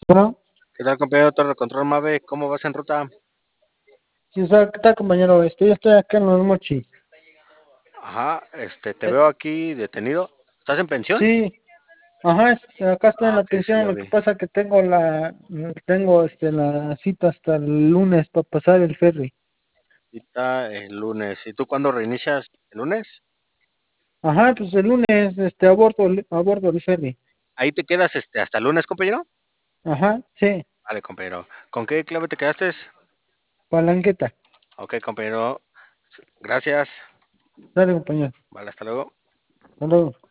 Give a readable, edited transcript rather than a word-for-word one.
Bueno, ¿Qué tal, compañero Torre Control Mave? ¿Cómo vas en ruta? sí, o sea, ¿qué tal, compañero? Yo estoy acá en los mochis. Ajá, te Eh, veo aquí detenido. ¿Estás en pensión? sí, ajá, acá estoy en Ah, la ok, sí, pensión. ya Lo que vi. pasa que tengo la cita hasta el lunes para pasar el ferry. Ahorita el lunes. ¿Y tú cuándo reinicias? ¿El lunes? Ajá, pues el lunes, abordo el ferry. ¿Ahí te quedas hasta el lunes, compañero? Ajá, sí, Vale, compañero. ¿Con qué clave te quedaste? palanqueta. Ok, compañero. Gracias. Dale, compañero. Vale, hasta luego. Hasta luego.